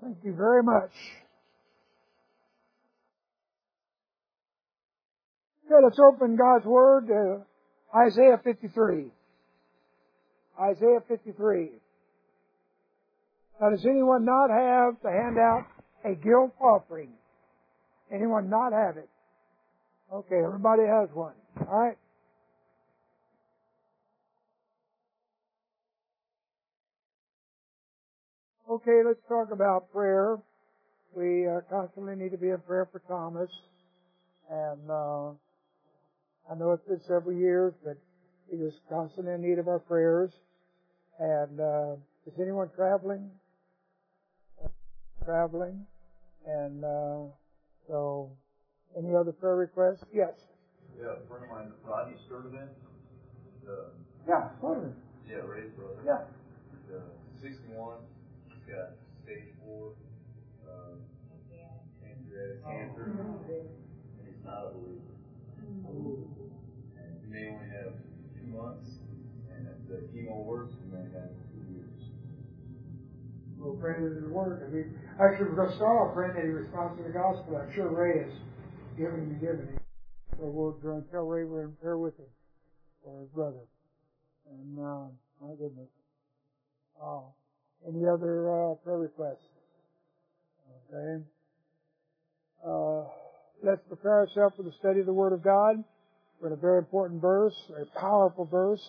Thank you very much. Okay, let's open God's Word to Isaiah 53. Isaiah 53. Now, does anyone not have to hand out a guilt offering? Anyone not have it? Okay, everybody has one. All right. Okay, let's talk about prayer. We constantly need to be in prayer for Thomas. And I know it's been several years, but he is constantly in need of our prayers. And is anyone traveling? Traveling. And so, any other prayer requests? Yes. Yeah, a friend of mine, Rodney Sturdivant. Yeah, Sturdivant. Yeah, Ray's brother. Yeah. He's 61. He's got stage 4 cancer, and he's not a believer. And he may only have 2 months, and if the chemo works, he may have 2 years. We'll pray that it'll work. Actually, we're going to start off praying that he responds to the gospel. I'm sure Ray is giving him. So we're going to tell Ray we're in prayer with him for his brother. And, my goodness. Any other prayer requests? Okay. Let's prepare ourselves for the study of the Word of God. We're in a very important verse, a very powerful verse.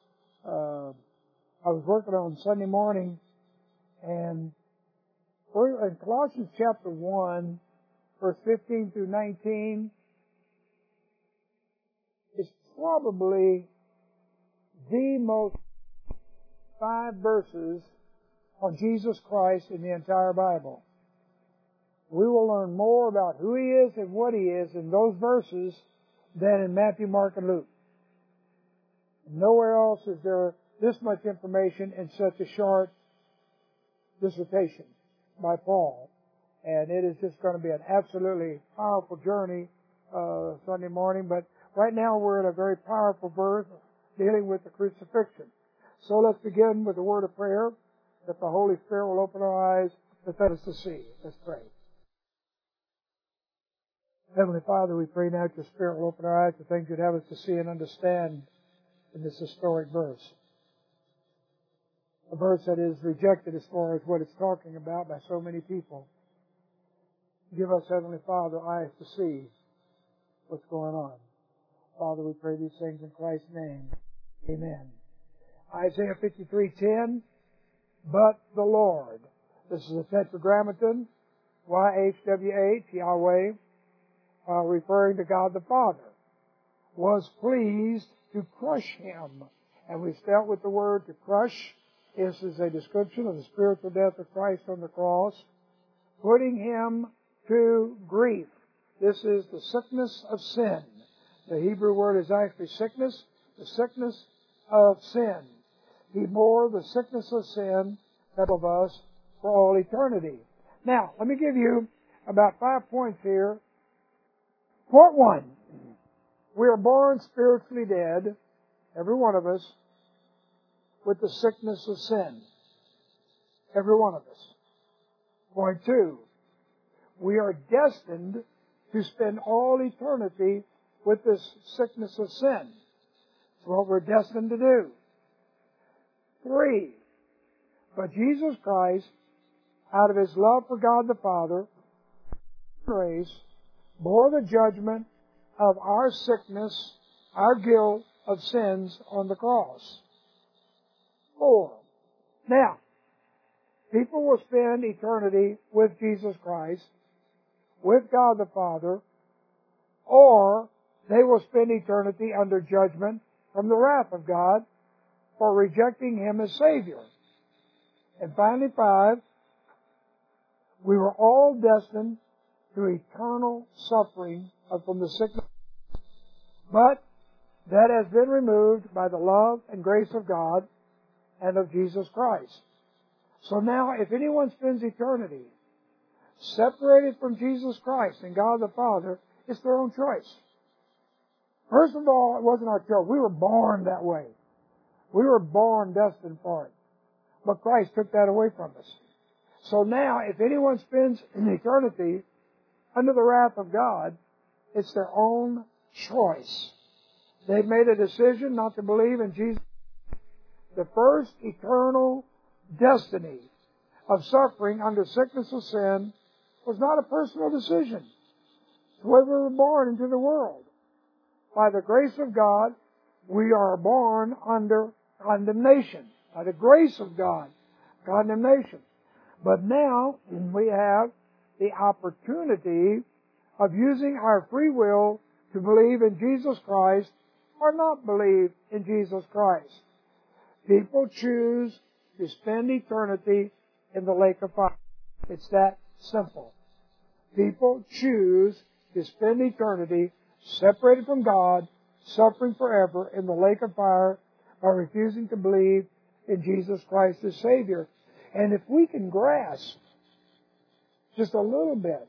I was working on Sunday morning, and we're in Colossians chapter 1, verse 15 through 19, is probably the most 5 verses on Jesus Christ in the entire Bible. We will learn more about who He is and what He is in those verses than in Matthew, Mark, and Luke. Nowhere else is there this much information in such a short dissertation by Paul. And it is just going to be an absolutely powerful journey Sunday morning. But right now we're in a very powerful verse dealing with the crucifixion. So let's begin with a word of prayer that the Holy Spirit will open our eyes to let us to see. Let's pray. Heavenly Father, we pray now that your Spirit will open our eyes to things you'd have us to see and understand in this historic verse. A verse that is rejected as far as what it's talking about by so many people. Give us, Heavenly Father, eyes to see what's going on. Father, we pray these things in Christ's name. Amen. Isaiah 53:10, but the Lord. This is a tetragrammaton, YHWH, Yahweh, referring to God the Father, was pleased to crush him. And we start with the word to crush. This is a description of the spiritual death of Christ on the cross, putting him to grief. This is the sickness of sin. The Hebrew word is actually sickness, the sickness of sin. He bore the sickness of sin of us for all eternity. Now, let me give you about 5 points here. Point 1, we are born spiritually dead, every one of us, with the sickness of sin. Every one of us. Point 2, we are destined to spend all eternity with this sickness of sin. It's what we're destined to do. 3, but Jesus Christ, out of His love for God the Father, grace, bore the judgment of our sickness, our guilt of sins on the cross. 4. Now, people will spend eternity with Jesus Christ, with God the Father, or they will spend eternity under judgment from the wrath of God for rejecting Him as Savior. And finally, 5, we were all destined to eternal suffering from the sickness, but that has been removed by the love and grace of God and of Jesus Christ. So now, if anyone spends eternity separated from Jesus Christ and God the Father, it's their own choice. First of all, it wasn't our choice. We were born that way. We were born destined for it. But Christ took that away from us. So now, if anyone spends eternity under the wrath of God, it's their own choice. They've made a decision not to believe in Jesus. The first eternal destiny of suffering under sickness of sin was not a personal decision. It's the way we were born into the world. By the grace of God, we are born under condemnation. By the grace of God, condemnation. But now we have the opportunity of using our free will to believe in Jesus Christ or not believe in Jesus Christ. People choose to spend eternity in the lake of fire. It's that simple. People choose to spend eternity separated from God, suffering forever in the lake of fire by refusing to believe in Jesus Christ as Savior. And if we can grasp just a little bit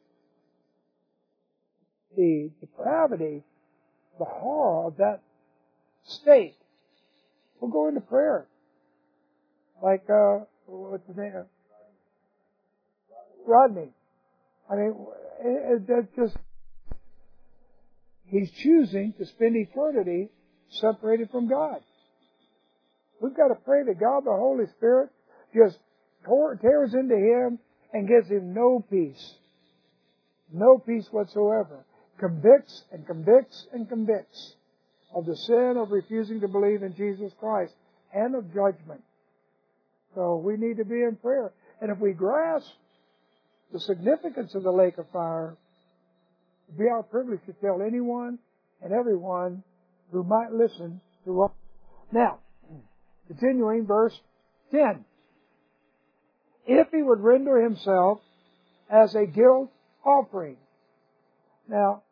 the depravity, the horror of that state, we'll go into prayer. Like, what's his name? Rodney. I mean, that's just, he's choosing to spend eternity separated from God. We've got to pray that God, the Holy Spirit, just tears into him and gives him no peace. No peace whatsoever. Convicts and convicts and convicts of the sin of refusing to believe in Jesus Christ and of judgment. So we need to be in prayer. And if we grasp the significance of the lake of fire, it would be our privilege to tell anyone and everyone who might listen to us. Now, continuing verse 10. If he would render himself as a guilt offering. Now,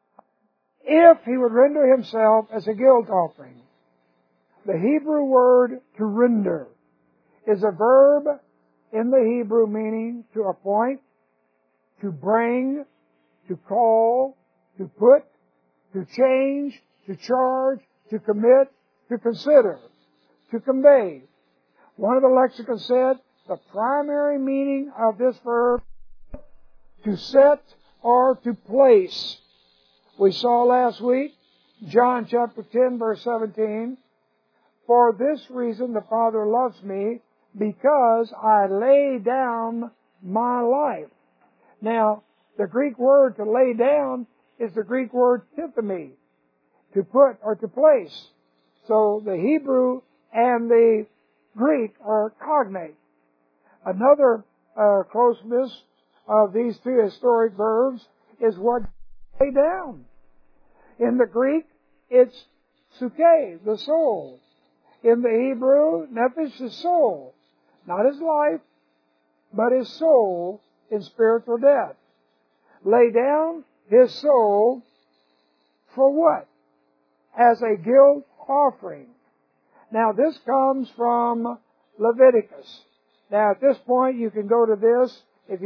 if he would render himself as a guilt offering. The Hebrew word to render is a verb in the Hebrew meaning to appoint, to bring, to call, to put, to change, to charge, to commit, to consider, to convey. One of the lexicons said the primary meaning of this verb, to set or to place. We saw last week, John chapter 10 verse 17, for this reason the Father loves me, because I lay down my life. Now, the Greek word to lay down is the Greek word tythemi, to put or to place. So the Hebrew and the Greek are cognate. Another closeness of these two historic verbs is what lay down. In the Greek, it's suke, the soul. In the Hebrew, nephesh is soul. Not his life, but his soul in spiritual death. Lay down his soul for what? As a guilt offering. Now this comes from Leviticus. Now at this point you can go to this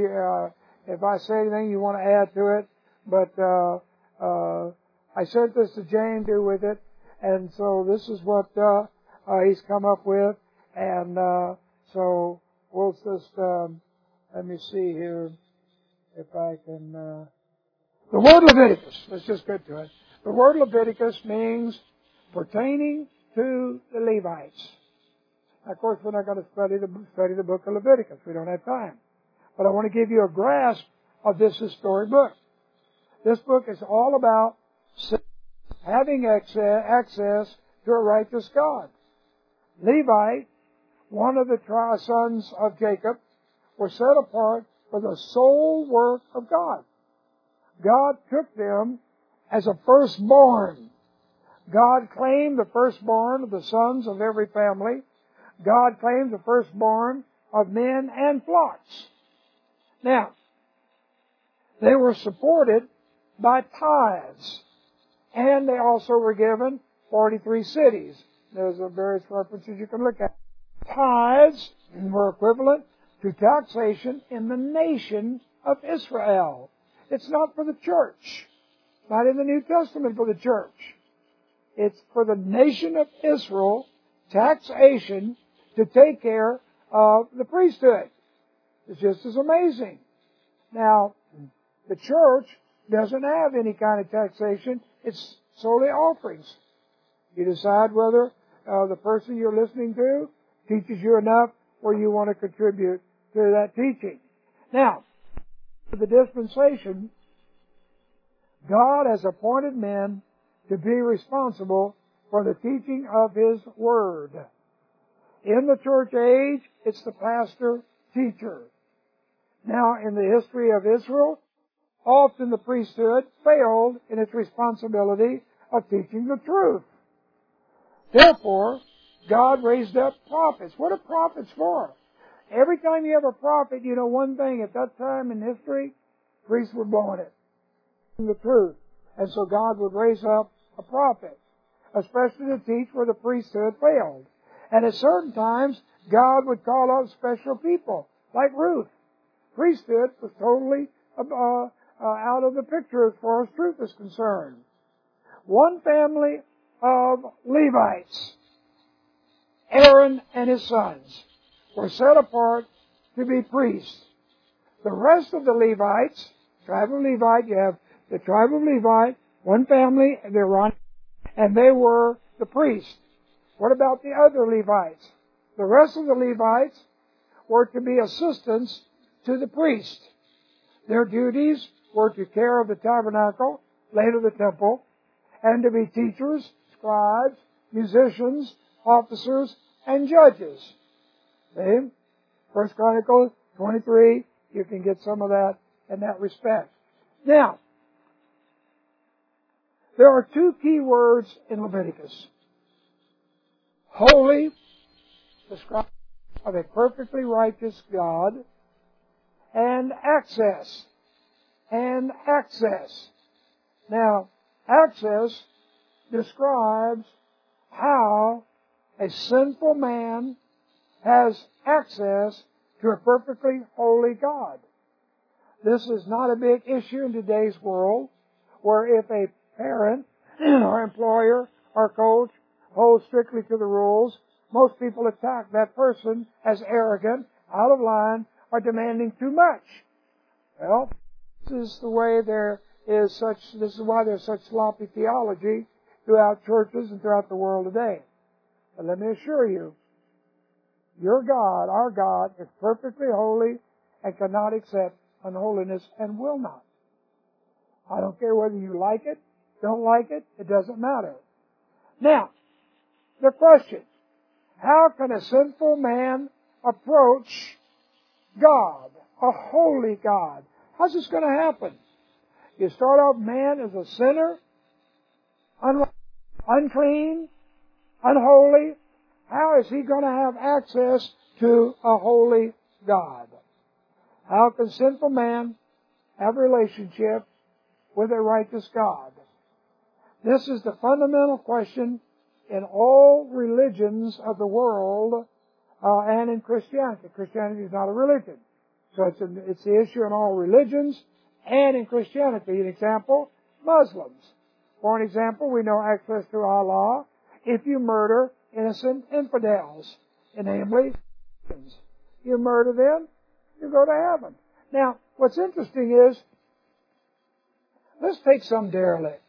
if I say anything you want to add to it, but I sent this to Jane to do with it, and so this is what he's come up with, and so we'll just let me see here if I can. The word Leviticus. Let's just get to it. The word Leviticus means pertaining to the Levites. Of course, we're not going to study the book of Leviticus. We don't have time. But I want to give you a grasp of this historic book. This book is all about having access to a righteous God. Levi, one of the sons of Jacob, were set apart for the sole work of God. God took them as a firstborn. God claimed the firstborn of the sons of every family. God claimed the firstborn of men and flocks. Now, they were supported by tithes. And they also were given 43 cities. There's various references you can look at. Tithes were equivalent to taxation in the nation of Israel. It's not for the church. Not in the New Testament for the church. It's for the nation of Israel, taxation to take care of the priesthood. is just as amazing. Now, the church doesn't have any kind of taxation. It's solely offerings. You decide whether the person you're listening to teaches you enough where you want to contribute to that teaching. Now, for the dispensation, God has appointed men to be responsible for the teaching of His Word. In the church age, it's the pastor-teacher. Now, in the history of Israel, often the priesthood failed in its responsibility of teaching the truth. Therefore, God raised up prophets. What are prophets for? Every time you have a prophet, you know one thing, at that time in history, priests were blowing it. The truth. And so God would raise up a prophet, especially to teach where the priesthood failed. And at certain times, God would call out special people, like Ruth. Priesthood was totally out of the picture as far as truth is concerned. One family of Levites, Aaron and his sons, were set apart to be priests. The rest of the Levites, tribe of Levite, you have the tribe of Levite, one family, and they were the priests. What about the other Levites? The rest of the Levites were to be assistants to the priest. Their duties were to care of the tabernacle, later the temple, and to be teachers, scribes, musicians, officers, and judges. See? 1 Chronicles 23, you can get some of that in that respect. Now, there are two key words in Leviticus. Holy, describes of a perfectly righteous God, and access. And access. Now, access describes how a sinful man has access to a perfectly holy God. This is not a big issue in today's world, where if a parent or employer or coach holds strictly to the rules, most people attack that person as arrogant, out of line, or demanding too much. Well, this is the way this is why there's such sloppy theology throughout churches and throughout the world today. But let me assure you, your God, our God, is perfectly holy and cannot accept unholiness and will not. I don't care whether you like it, don't like it, it doesn't matter. Now, the question, how can a sinful man approach God, a holy God? How's this going to happen? You start off man as a sinner, unclean, unholy. How is he going to have access to a holy God? How can sinful man have a relationship with a righteous God? This is the fundamental question in all religions of the world and in Christianity. Christianity is not a religion. So it's the issue in all religions and in Christianity. An example, Muslims. For an example, we know access to Allah if you murder innocent infidels, namely Christians. You murder them, you go to heaven. Now, what's interesting is, let's take some derelict.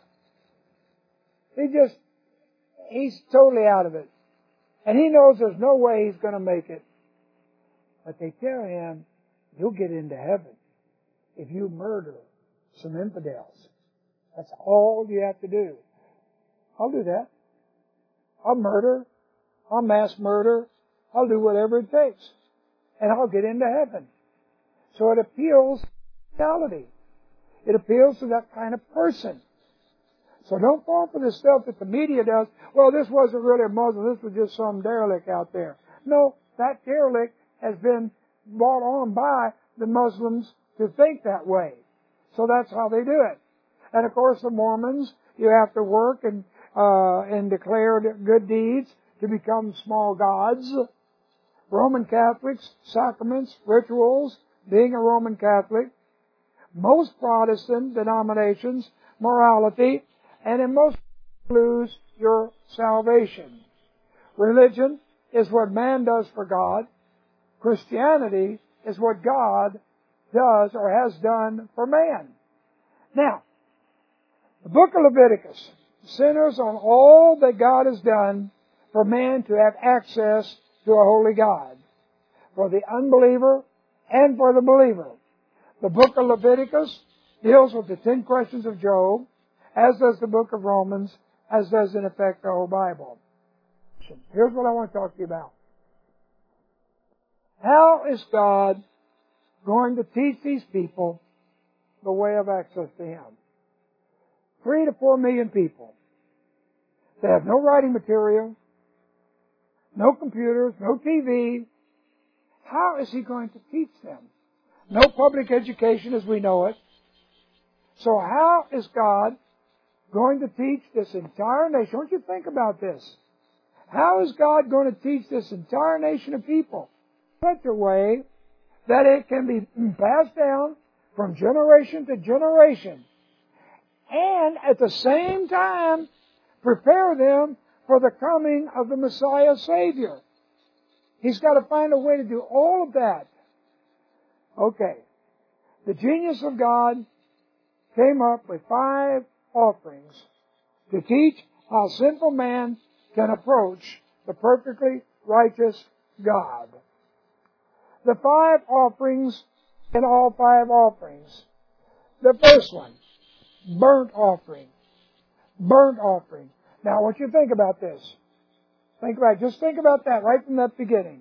He's totally out of it. And he knows there's no way he's going to make it. But they tell him, you'll get into heaven if you murder some infidels. That's all you have to do. I'll do that. I'll murder. I'll mass murder. I'll do whatever it takes. And I'll get into heaven. So it appeals to reality. It appeals to that kind of person. So don't fall for the stuff that the media does. Well, this wasn't really a Muslim. This was just some derelict out there. No, that derelict has been brought on by the Muslims to think that way. So that's how they do it. And of course, the Mormons, you have to work and declare good deeds to become small gods. Roman Catholics, sacraments, rituals, being a Roman Catholic. Most Protestant denominations, morality, and in most lose your salvation. Religion is what man does for God. Christianity is what God does or has done for man. Now, the book of Leviticus centers on all that God has done for man to have access to a holy God, for the unbeliever and for the believer. The book of Leviticus deals with the 10 questions of Job, as does the book of Romans, as does in effect the whole Bible. Here's what I want to talk to you about. How is God going to teach these people the way of access to Him? 3 to 4 million people. They have no writing material, no computers, no TV. How is He going to teach them? No public education as we know it. So how is God going to teach this entire nation? Don't you think about this? How is God going to teach this entire nation of people in such a way that it can be passed down from generation to generation, and at the same time prepare them for the coming of the Messiah Savior? He's got to find a way to do all of that. Okay. The genius of God came up with 5 offerings to teach how sinful man can approach the perfectly righteous God. The 5 offerings in all 5 offerings. The first one, burnt offering. Burnt offering. Now I want you to think about this. Just think about that right from that beginning.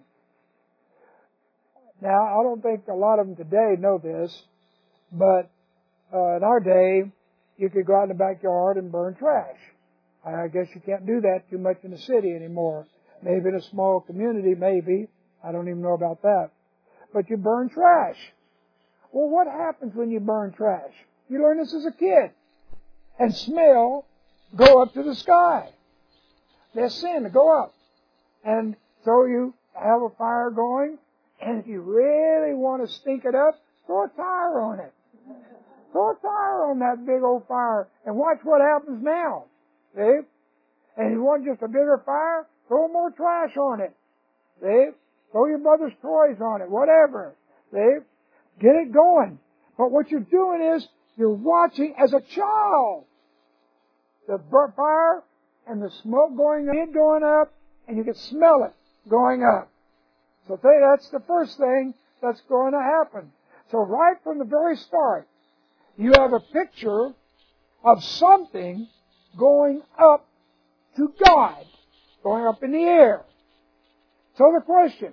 Now, I don't think a lot of them today know this, but in our day, you could go out in the backyard and burn trash. I guess you can't do that too much in the city anymore. Maybe in a small community, maybe. I don't even know about that. But you burn trash. Well, what happens when you burn trash? You learn this as a kid. And smell go up to the sky. They're sin to go up. And so you have a fire going, and if you really want to stink it up, throw a tire on it. Throw a tire on that big old fire and watch what happens now. See? And you want just a bigger fire, throw more trash on it. See? Throw your brother's toys on it, whatever. See? Get it going. But what you're doing is you're watching as a child the fire and the smoke going up, and you can smell it going up. So that's the first thing that's going to happen. So right from the very start, you have a picture of something going up to God, going up in the air. So the question,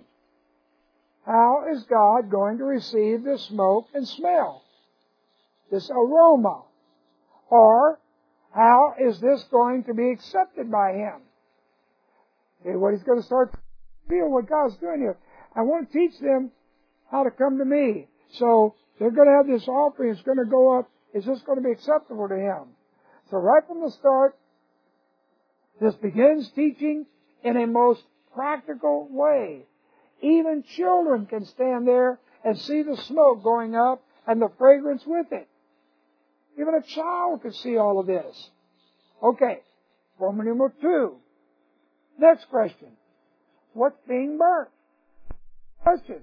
how is God going to receive this smoke and smell, this aroma? Or how is this going to be accepted by Him? Okay, what He's going to start to feel what God's doing here. I want to teach them how to come to me. So they're going to have this offering. It's going to go up. Is this going to be acceptable to Him? So right from the start, this begins teaching in a most practical way. Even children can stand there and see the smoke going up and the fragrance with it. Even a child can see all of this. Okay, Roman numeral 2. Next question. What's being burnt? Question.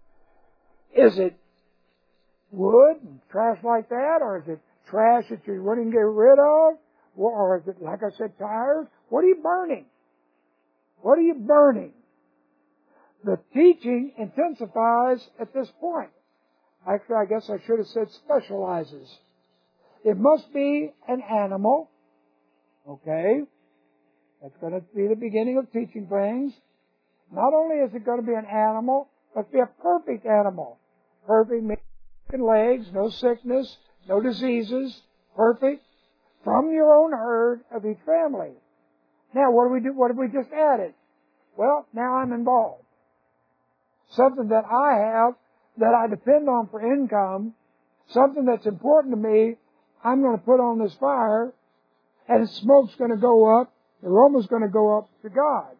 Is it wood and trash like that? Or is it trash that you wouldn't get rid of? Or is it, like I said, tires? What are you burning? What are you burning? The teaching intensifies at this point. Actually, I guess I should have said specializes. It must be an animal. Okay? That's going to be the beginning of teaching things. Not only is it going to be an animal, but be a perfect animal. Perfect means legs, no sickness, no diseases. Perfect. From your own herd of each family. Now, what do we do? What have we just added? Well, now I'm involved. Something that I have, that I depend on for income, something that's important to me, I'm going to put on this fire, and the smoke's going to go up, the aroma's going to go up to God.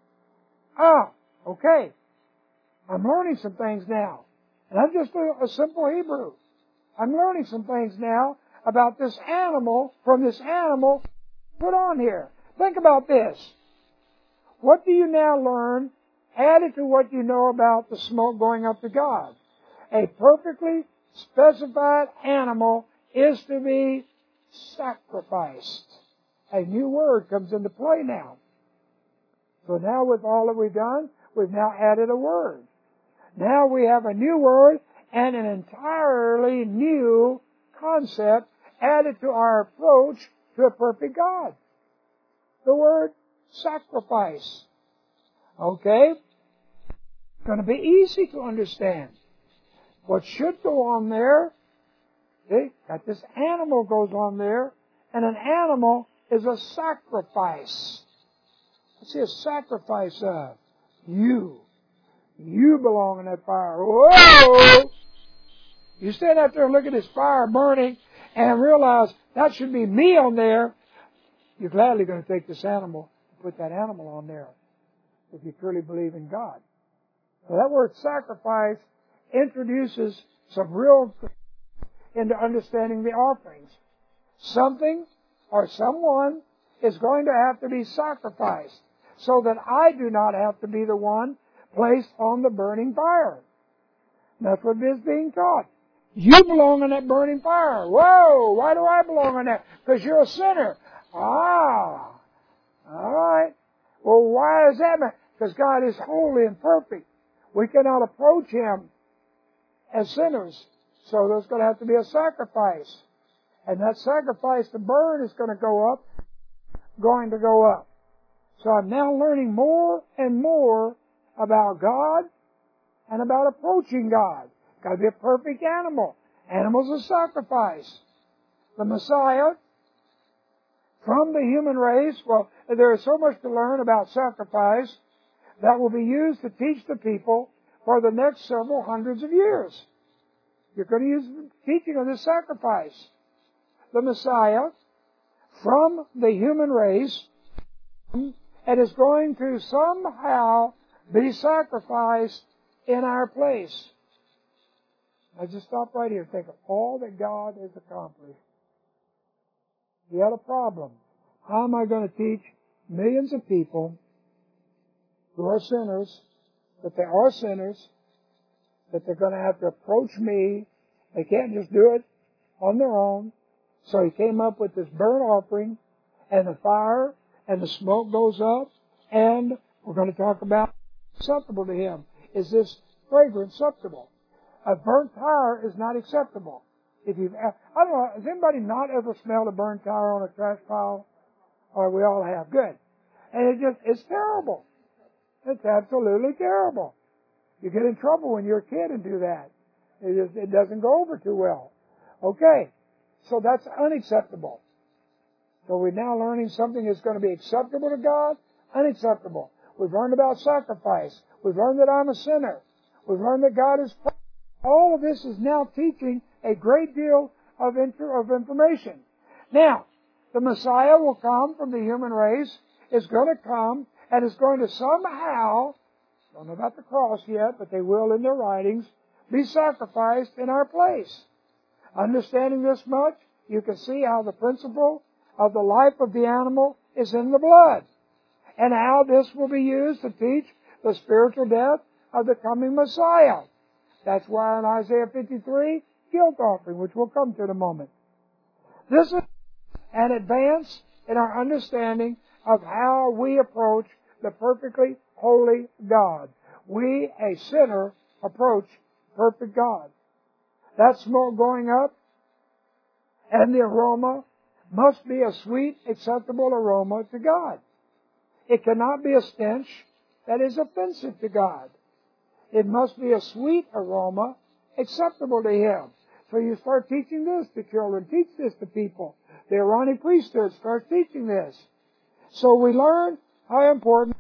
Okay. I'm learning some things now. And I'm just a simple Hebrew. I'm learning some things now about this animal, from this animal put on here. Think about this. What do you now learn added to what you know about the smoke going up to God? A perfectly specified animal is to be sacrificed. A new word comes into play now. So now with all that we've done, we've now added a word. Now we have a new word and an entirely new concept added to our approach to a perfect God. The word sacrifice. Okay? It's going to be easy to understand. What should go on there, see, got this animal goes on there, and an animal is a sacrifice. Let's see, a sacrifice of you. You belong in that fire. Whoa! You stand out there and look at this fire burning and realize that should be me on there. You're gladly going to take this animal and put that animal on there if you truly believe in God. So that word sacrifice introduces some real into understanding the offerings. Something or someone is going to have to be sacrificed so that I do not have to be the one placed on the burning fire. That's what is being taught. You belong in that burning fire. Whoa! Why do I belong in that? Because you're a sinner. Ah! All right. Well, why is that? Because God is holy and perfect. We cannot approach Him as sinners. So there's going to have to be a sacrifice. And that sacrifice to burn is going to go up. So I'm now learning more and more about God and about approaching God. Got to be a perfect animal. Animals of sacrifice. The Messiah, from the human race, well, there is so much to learn about sacrifice that will be used to teach the people for the next several hundreds of years. You're going to use the teaching of this sacrifice. The Messiah, from the human race, and is going to somehow be sacrificed in our place. Now just stop right here and think of all that God has accomplished. He had a problem. How am I going to teach millions of people who are sinners, that they are sinners, that they're going to have to approach me? They can't just do it on their own. So He came up with this burnt offering, and the fire and the smoke goes up, and we're going to talk about acceptable to Him. Is this fragrance acceptable? A burnt tire is not acceptable. I don't know, has anybody not ever smelled a burnt tire on a trash pile? Or we all have. Good. And it's terrible. It's absolutely terrible. You get in trouble when you're a kid and do that. It doesn't go over too well. Okay. So that's unacceptable. So we're now learning something that's going to be acceptable to God, unacceptable. We've learned about sacrifice. We've learned that I'm a sinner. We've learned that God is perfect. All of this is now teaching a great deal of information. Now, the Messiah will come from the human race, is going to come, and is going to somehow, don't know about the cross yet, but they will in their writings, be sacrificed in our place. Understanding this much, you can see how the principle of the life of the animal is in the blood, and how this will be used to teach the spiritual death of the coming Messiah. That's why in Isaiah 53, guilt offering, which we'll come to in a moment. This is an advance in our understanding of how we approach the perfectly holy God. We, a sinner, approach perfect God. That smoke going up and the aroma must be a sweet, acceptable aroma to God. It cannot be a stench that is offensive to God. It must be a sweet aroma acceptable to Him. So you start teaching this to children. Teach this to people. The Aaronic priesthood starts teaching this. So we learn how important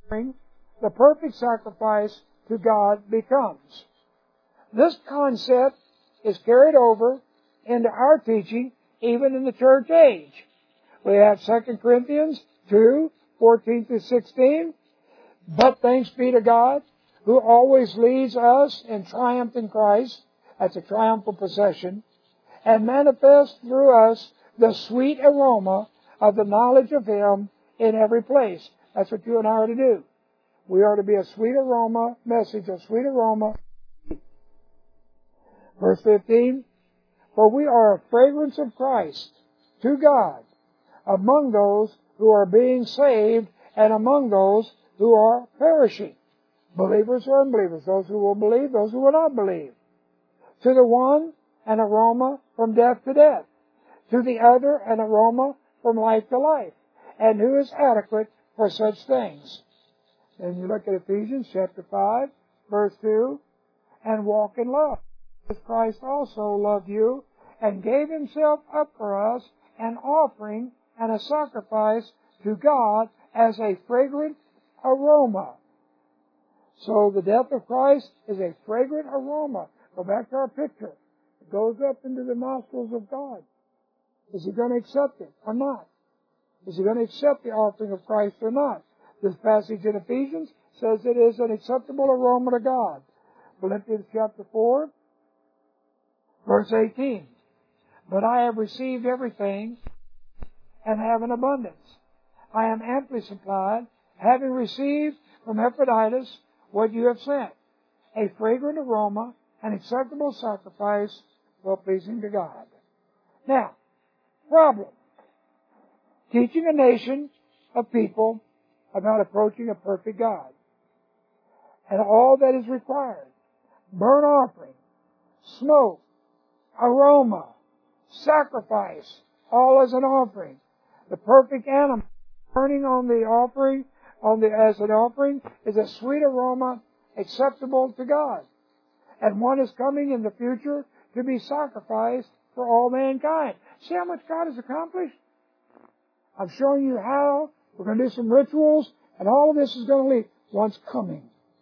the perfect sacrifice to God becomes. This concept is carried over into our teaching even in the church age. We have 2 Corinthians 2, 14 through 16. But thanks be to God, who always leads us in triumph in Christ, that's a triumphal procession, and manifests through us the sweet aroma of the knowledge of Him in every place. That's what you and I are to do. We are to be a sweet aroma message, a sweet aroma. Verse 15, for we are a fragrance of Christ to God among those who are being saved and among those who are perishing. Believers or unbelievers, those who will believe, those who will not believe. To the one, an aroma from death to death. To the other, an aroma from life to life. And who is adequate for such things? Then you look at Ephesians chapter 5, verse 2, and walk in love. As Christ also loved you and gave himself up for us, an offering and a sacrifice to God as a fragrant aroma. So the death of Christ is a fragrant aroma. Go back to our picture. It goes up into the nostrils of God. Is he going to accept it or not? Is he going to accept the offering of Christ or not? This passage in Ephesians says it is an acceptable aroma to God. Philippians chapter 4, verse 18. But I have received everything and have an abundance. I am amply supplied, having received from Epaphroditus what you have sent, a fragrant aroma, an acceptable sacrifice, well pleasing to God. Now, problem. Teaching a nation of people about approaching a perfect God. And all that is required. Burnt offering, smoke, aroma, sacrifice, all as an offering. The perfect animal burning on the offering, as an offering, is a sweet aroma acceptable to God. And one is coming in the future to be sacrificed for all mankind. See how much God has accomplished? I'm showing you how. We're going to do some rituals, and all of this is going to lead. One's coming.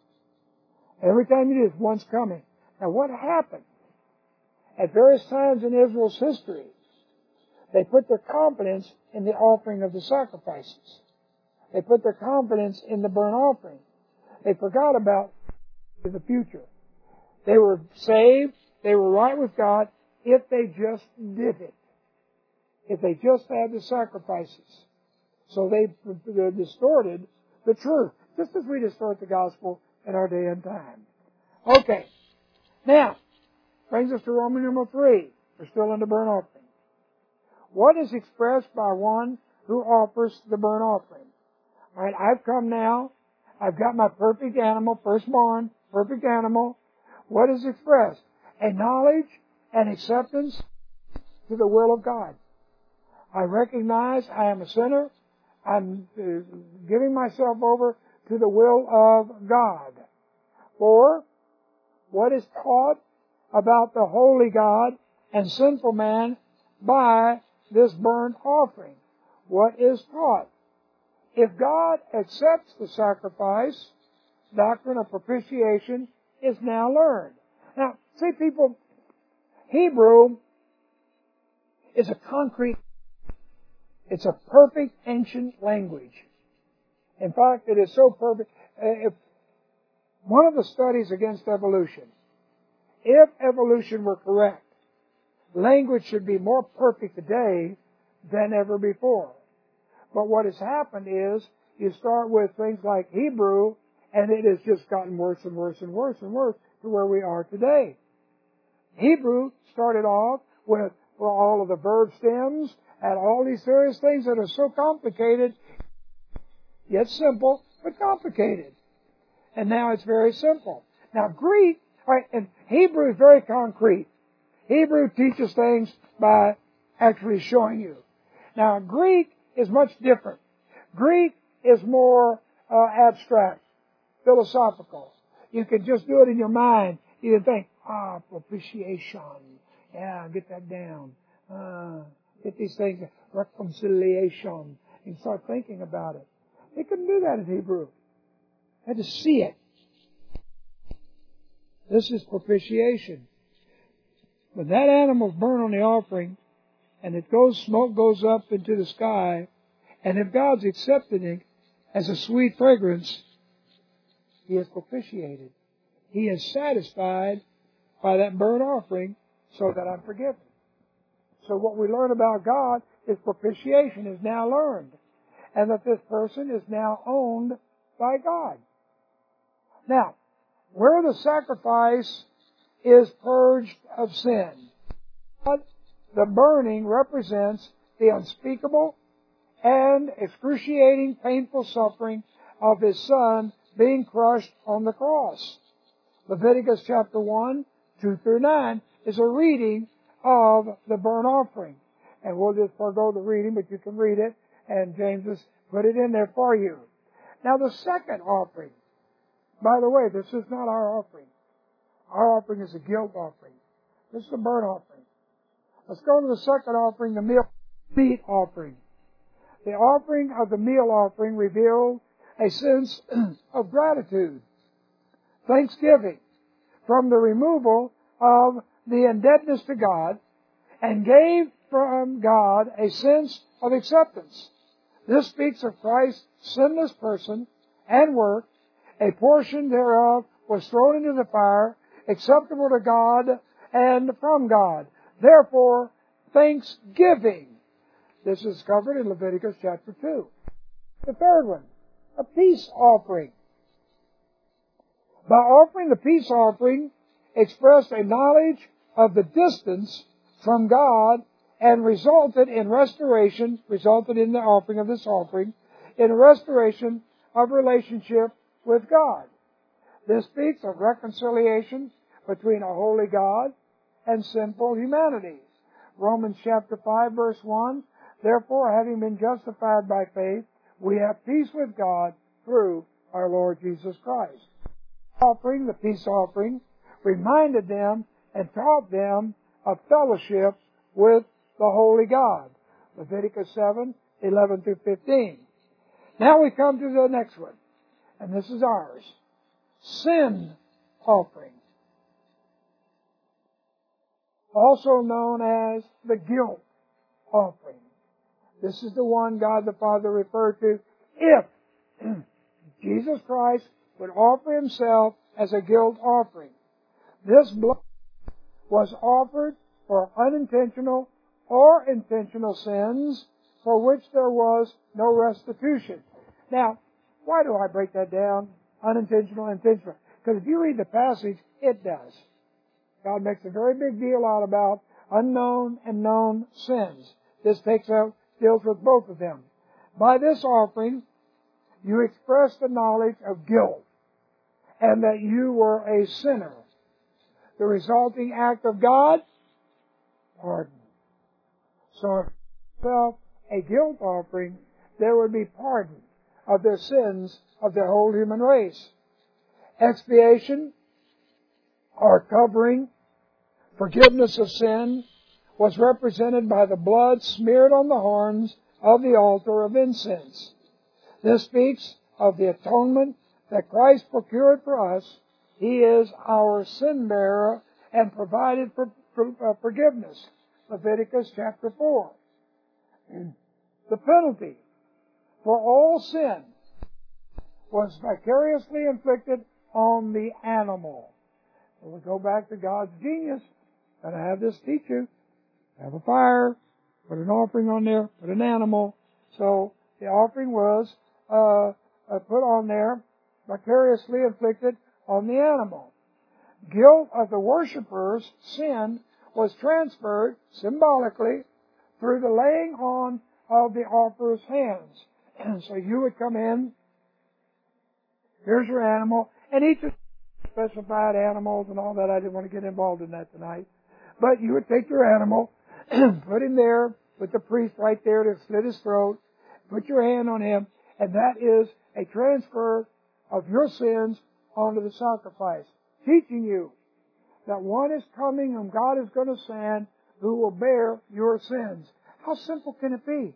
Every time you do this, one's coming. Now what happened? At various times in Israel's history, they put their confidence in the offering of the sacrifices. They put their confidence in the burnt offering. They forgot about the future. They were saved, they were right with God, if they just did it. If they just had the sacrifices. So they distorted the truth, just as we distort the gospel in our day and time. Okay. Now, brings us to Roman number 3. We're still in the burnt offering. What is expressed by one who offers the burnt offering? All right, I've come now. I've got my perfect animal, firstborn, perfect animal. What is expressed? A knowledge and acceptance to the will of God. I recognize I am a sinner. I'm giving myself over to the will of God. For what is taught about the holy God and sinful man by this burnt offering? What is taught? If God accepts the sacrifice, doctrine of propitiation is now learned. Now, see people, Hebrew is a concrete, it's a perfect ancient language. In fact, it is so perfect. If one of the studies against evolution, if evolution were correct, language should be more perfect today than ever before. But what has happened is, you start with things like Hebrew, and it has just gotten worse and worse and worse and worse to where we are today. Hebrew started off with all of the verb stems and all these various things that are so complicated, yet simple, but complicated. And now it's very simple. Now Greek, and Hebrew is very concrete. Hebrew teaches things by actually showing you. Now Greek is much different. Greek is more abstract, philosophical. You can just do it in your mind. You can think, propitiation. Yeah, get that down. Get these things, reconciliation. And start thinking about it. They couldn't do that in Hebrew. They had to see it. This is propitiation. When that animal's burned on the offering, and smoke goes up into the sky, and if God's accepted it as a sweet fragrance, He is propitiated. He is satisfied by that burnt offering so that I'm forgiven. So what we learn about God is propitiation is now learned, and that this person is now owned by God. Now, where the sacrifice is purged of sin. But the burning represents the unspeakable and excruciating painful suffering of His Son being crushed on the cross. Leviticus chapter 1, 2 through 9 is a reading of the burnt offering. And we'll just forego the reading, but you can read it, and James has put it in there for you. Now the second offering, by the way, this is not our offering. Our offering is a guilt offering. This is a burnt offering. Let's go to the second offering, the meat offering. The offering of the meal offering revealed a sense of gratitude, thanksgiving, from the removal of the indebtedness to God, and gave from God a sense of acceptance. This speaks of Christ's sinless person and work. A portion thereof was thrown into the fire, acceptable to God and from God. Therefore, thanksgiving. This is covered in Leviticus chapter 2. The third one, a peace offering. By offering the peace offering, expressed a knowledge of the distance from God and resulted in the offering of this offering, in restoration of relationship with God. This speaks of reconciliation between a holy God and sinful humanity. Romans chapter 5 verse 1, therefore having been justified by faith, we have peace with God through our Lord Jesus Christ. Offering, the peace offering, reminded them and taught them of fellowship with the Holy God. Leviticus 7, 11 through 15. Now we come to the next one, and this is ours. Sin offering. Also known as the guilt offering. This is the one God the Father referred to if Jesus Christ would offer Himself as a guilt offering. This blood was offered for unintentional or intentional sins for which there was no restitution. Now, why do I break that down? Unintentional, intentional. Because if you read the passage, it does. God makes a very big deal out about unknown and known sins. This deals with both of them. By this offering, you express the knowledge of guilt and that you were a sinner. The resulting act of God, pardon. So if felt a guilt offering, there would be pardon of their sins of the whole human race. Expiation, or covering, forgiveness of sin, was represented by the blood smeared on the horns of the altar of incense. This speaks of the atonement that Christ procured for us. He is our sin bearer and provided for forgiveness. Leviticus chapter 4. The penalty for all sin was vicariously inflicted on the animal. So we go back to God's genius. And I have this teach you. Have a fire, put an offering on there, put an animal. So the offering was put on there, vicariously inflicted on the animal. Guilt of the worshipper's sin was transferred symbolically through the laying on of the offerer's hands. And so you would come in, here's your animal, and each of specified animals and all that. I didn't want to get involved in that tonight. But you would take your animal, put him there with the priest right there to slit his throat, put your hand on him, and that is a transfer of your sins onto the sacrifice, teaching you that one is coming whom God is going to send who will bear your sins. How simple can it be?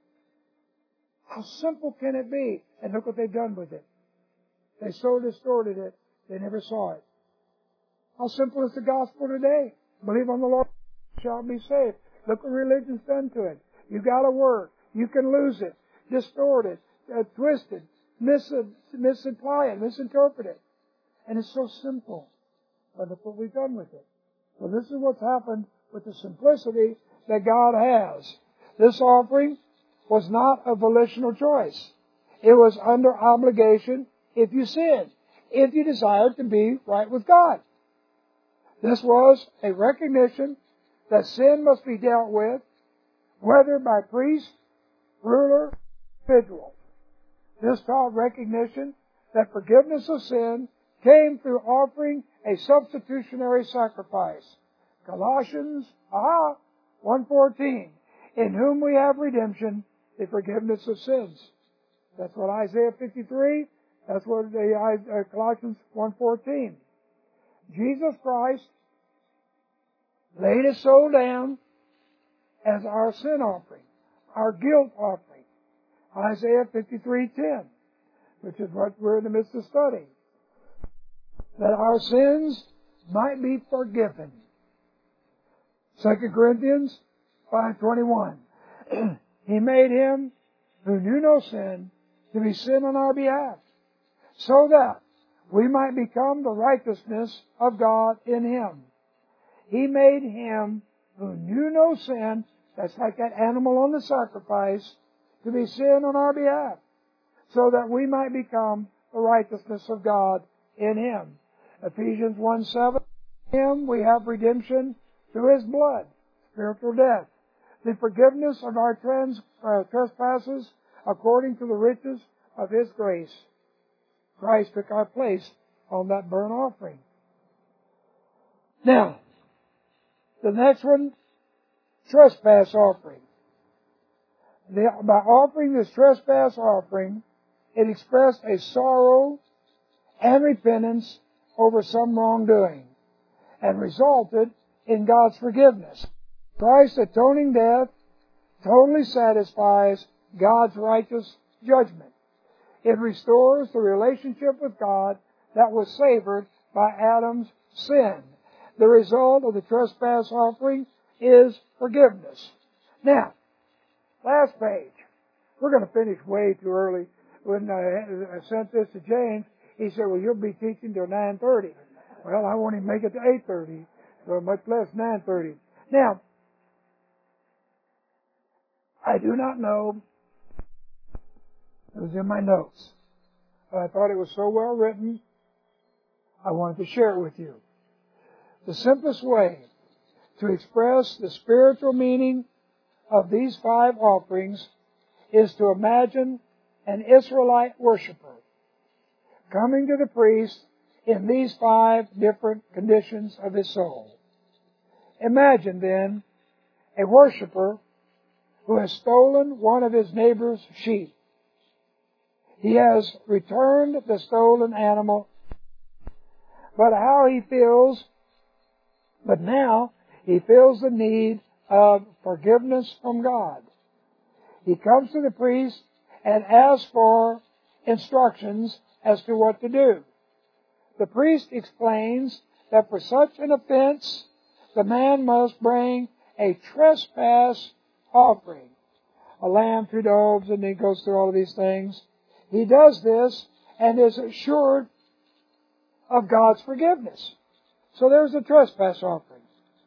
How simple can it be? And look what they've done with it. They so distorted it, they never saw it. How simple is the gospel today? Believe on the Lord, you shall be saved. Look what religion's done to it. You got a word. You can lose it, distort it, twist it, misapply it, misinterpret it. And it's so simple. But look what we've done with it. So this is what's happened with the simplicity that God has. This offering was not a volitional choice. It was under obligation if you sinned, if you desired to be right with God. This was a recognition that sin must be dealt with, whether by priest, ruler, individual. This taught recognition that forgiveness of sin came through offering a substitutionary sacrifice. Colossians 1:14, in whom we have redemption, the forgiveness of sins. That's what Isaiah 53, that's what Colossians 1:14. Jesus Christ laid His soul down as our sin offering, our guilt offering. Isaiah 53:10, which is what we're in the midst of studying. That our sins might be forgiven. 2 Corinthians 5:21. He made Him who knew no sin to be sin on our behalf, so that we might become the righteousness of God in Him. He made Him who knew no sin, that's like that animal on the sacrifice, to be sin on our behalf, so that we might become the righteousness of God in Him. Ephesians 1:7, in Him we have redemption through His blood, spiritual death, the forgiveness of our trespasses according to the riches of His grace. Christ took our place on that burnt offering. Now, the next one, trespass offering. By offering this trespass offering, it expressed a sorrow and repentance over some wrongdoing and resulted in God's forgiveness. Christ's atoning death totally satisfies God's righteous judgment. It restores the relationship with God that was severed by Adam's sin. The result of the trespass offering is forgiveness. Now, last page. We're going to finish way too early. When I sent this to James, he said, well, you'll be teaching till 9:30. Well, I won't even make it to 8:30, so much less 9:30. Now, I do not know. It was in my notes. But I thought it was so well written, I wanted to share it with you. The simplest way to express the spiritual meaning of these 5 offerings is to imagine an Israelite worshiper coming to the priest in these 5 different conditions of his soul. Imagine then a worshiper who has stolen one of his neighbor's sheep. He has returned the stolen animal, but now he feels the need of forgiveness from God. He comes to the priest and asks for instructions as to what to do. The priest explains that for such an offense, the man must bring a trespass offering. A lamb, 2 doves, and he goes through all of these things. He does this and is assured of God's forgiveness. So there's a trespass offering.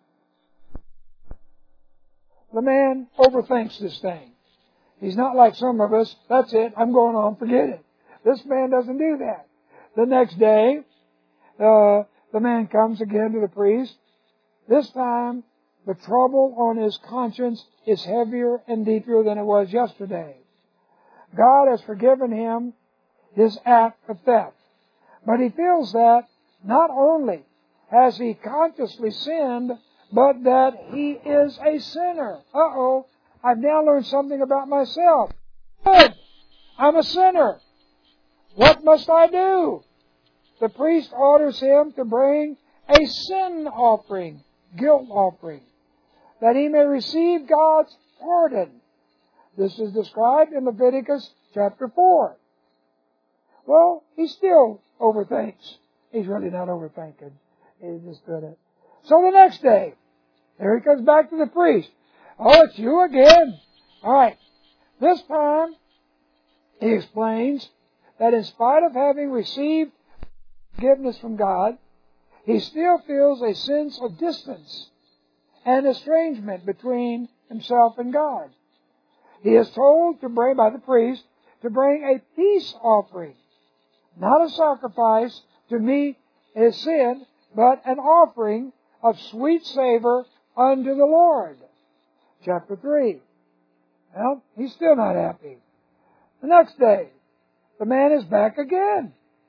The man overthinks this thing. He's not like some of us, that's it, I'm going on, forget it. This man doesn't do that. The next day, the man comes again to the priest. This time, the trouble on his conscience is heavier and deeper than it was yesterday. God has forgiven him his act of theft. But he feels that not only has he consciously sinned, but that he is a sinner. I've now learned something about myself. Good! I'm a sinner. What must I do? The priest orders him to bring a sin offering, guilt offering, that he may receive God's pardon. This is described in Leviticus chapter 4. Well, he still overthinks. He's really not overthinking. He's just doing it. So the next day, there he comes back to the priest. Oh, it's you again. All right. This time, he explains that in spite of having received forgiveness from God, he still feels a sense of distance and estrangement between himself and God. He is told to bring, by the priest, to bring a peace offering, not a sacrifice to meet his sin, but an offering of sweet savor unto the Lord. Chapter 3. Well, he's still not happy. The next day, the man is back again.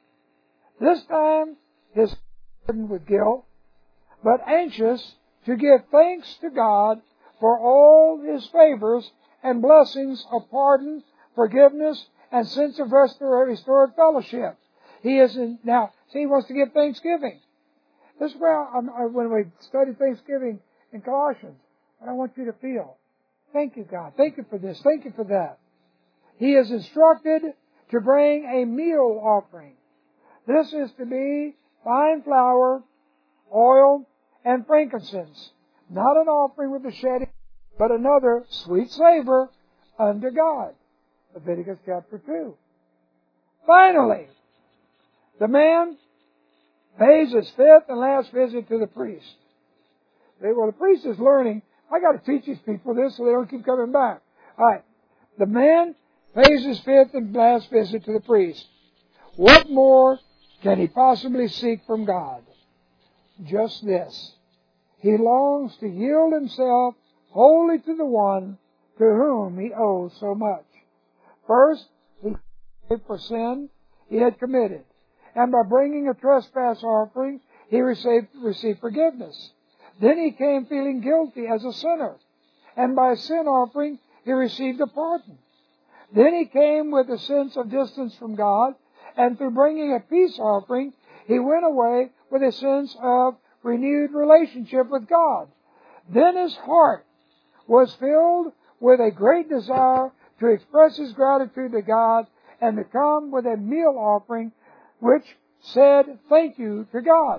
This time, he's burdened with guilt, but anxious to give thanks to God for all His favors and blessings of pardon, forgiveness, and sense of restored fellowship. He wants to give thanksgiving. This is where, when we study Thanksgiving in Colossians, what I want you to feel. Thank you, God. Thank you for this. Thank you for that. He is instructed to bring a meal offering. This is to be fine flour, oil, and frankincense. Not an offering with the shedding, but another sweet savor unto God. Leviticus chapter 2. Finally, the man pays his fifth and last visit to the priest. Well, the priest is learning, I got to teach these people this so they don't keep coming back. All right. The man pays his fifth and last visit to the priest. What more can he possibly seek from God? Just this. He longs to yield himself wholly to the one to whom he owes so much. First, he paid for sin he had committed. And by bringing a trespass offering, he received forgiveness. Then he came feeling guilty as a sinner. And by a sin offering, he received a pardon. Then he came with a sense of distance from God. And through bringing a peace offering, he went away with a sense of renewed relationship with God. Then his heart was filled with a great desire to express his gratitude to God and to come with a meal offering which said thank you to God.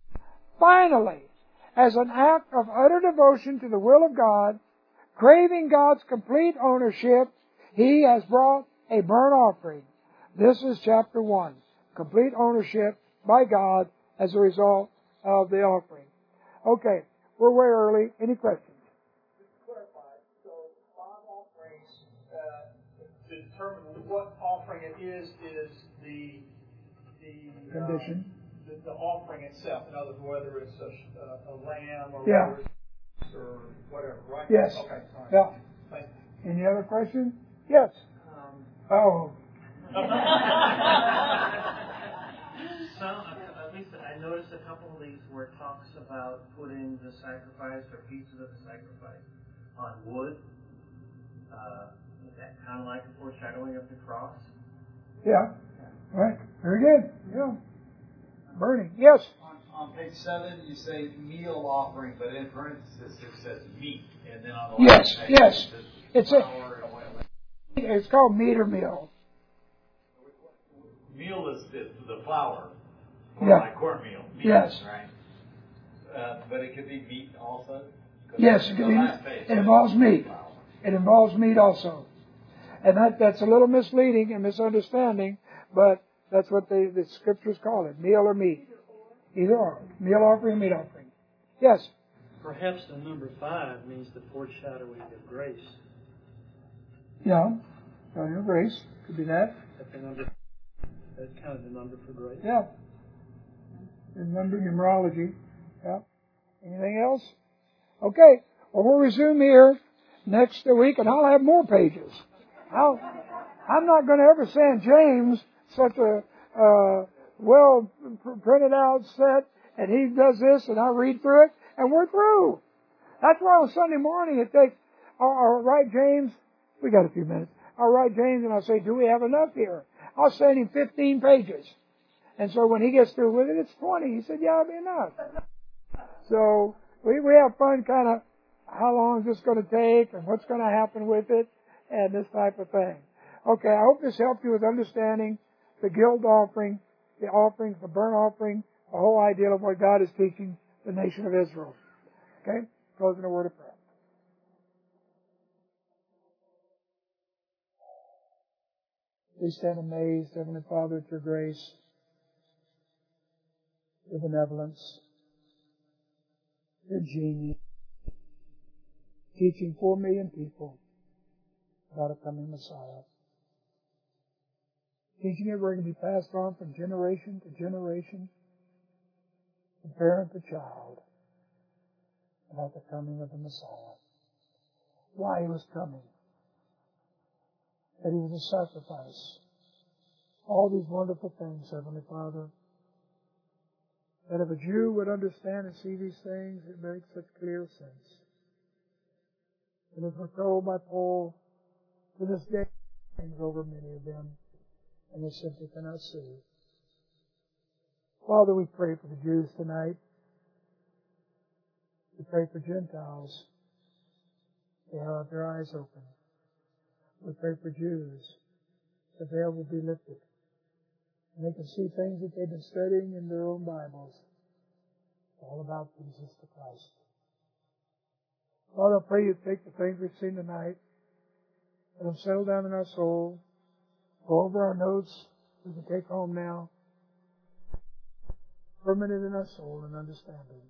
Finally, as an act of utter devotion to the will of God, craving God's complete ownership, he has brought a burnt offering. This is chapter 1. Complete ownership by God as a result of the offering. Okay, we're way early. Any questions? Just to clarify, so 5 offerings, to determine what offering it is the Condition. The offering itself. In other words, whether it's a lamb or Yeah. whether it's or whatever, right? Yes. Okay. All right. Yeah. Thank you. Any other questions? Yes. Oh. At least I noticed a couple of these where it talks about putting the sacrifice or pieces of the sacrifice on wood. Is that kind of like a foreshadowing of the cross? Yeah. Right. Very good. Yeah. Burning. Yes. On page 7, you say meal offering, but in parentheses it says meat, and then on the Yes. last page Yes. it says It's flour and oil. It's called meat or meal. Meal is the flour, Yeah. like cornmeal. Meat, Yes. right. But it could be meat also. Yes. It involves meat. It involves meat also. And that's a little misleading and misunderstanding, but that's what the scriptures call it, meal or meat. Either or. Meal offering, meat offering. Yes? Perhaps the number 5 means the foreshadowing of grace. Yeah. Grace. Could be that. That's kind of the number for grace. Yeah. Remember numerology. Yeah. Anything else? Okay. Well, we'll resume here next week, and I'll have more pages. I'm not going to ever send James such a well printed out set, and he does this, and I read through it, and we're through. That's why on Sunday morning it takes. I'll write James. We got a few minutes. I'll write James, and I'll say, "Do we have enough here?" I'll send him 15 pages, and so when he gets through with it, it's 20. He said, "Yeah, it'll be enough." So we have fun, kind of. How long is this going to take, and what's going to happen with it, and this type of thing. Okay, I hope this helped you with understanding the guilt offering, the burnt offering, the whole idea of what God is teaching the nation of Israel. Okay? Closing a word of prayer. We stand amazed, Heavenly Father, at your grace, your benevolence, your genius, teaching 4 million people about a coming Messiah. Teaching it we're going to be passed on from generation to generation, from parent to child. about the coming of the Messiah. Why He was coming. That He was a sacrifice. All these wonderful things, Heavenly Father. That if a Jew would understand and see these things, it makes such clear sense. And as we're told by Paul, to this day, hangs over many of them, and they simply cannot see. Father, we pray for the Jews tonight. We pray for Gentiles. They have their eyes open. We pray for Jews. The veil will be lifted. And they can see things that they've been studying in their own Bibles. All about Jesus the Christ. Father, I pray you take the things we've seen tonight, let them settle down in our soul, go over our notes we can take home now, permanent in our soul and understanding.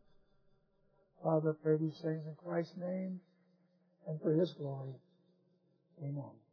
Father, I pray these things in Christ's name and for His glory. Amen.